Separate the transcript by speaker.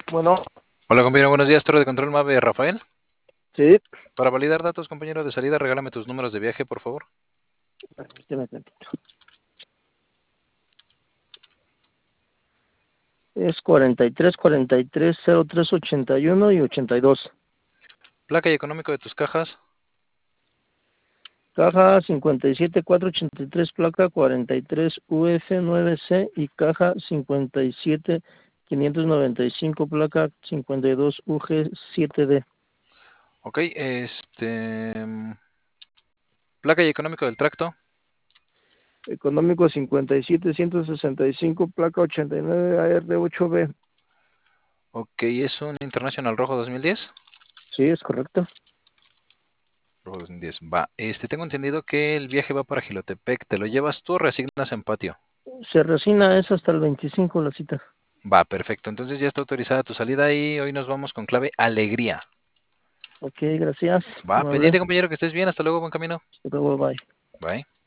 Speaker 1: Bueno,
Speaker 2: Hola compañero, buenos días, Torre de Control Mave, Rafael.
Speaker 1: sí,
Speaker 2: Para validar datos, compañero de salida, regálame tus números de viaje, por favor.
Speaker 1: permíteme tantito. Es 43, 81 y 82.
Speaker 2: Placa y económico de tus cajas.
Speaker 1: Caja 57483, placa 43UF9C y caja 57595, placa 52UG7D.
Speaker 2: Ok, placa y económico del tracto.
Speaker 1: Económico 57165, placa 89AR8B.
Speaker 2: Ok, es un International Rojo 2010.
Speaker 1: Sí, es correcto.
Speaker 2: Rojo 2010, va. Tengo entendido que el viaje va para Jilotepec. ¿Te lo llevas tú o reasignas en patio?
Speaker 1: Se resina, es hasta el 25 la cita.
Speaker 2: Va, perfecto. Entonces ya está autorizada tu salida y hoy nos vamos con clave alegría.
Speaker 1: Ok, gracias.
Speaker 2: Va,
Speaker 1: Amable.
Speaker 2: pendiente compañero, que estés bien. Hasta luego, buen camino.
Speaker 1: Hasta luego, bye.
Speaker 2: Bye.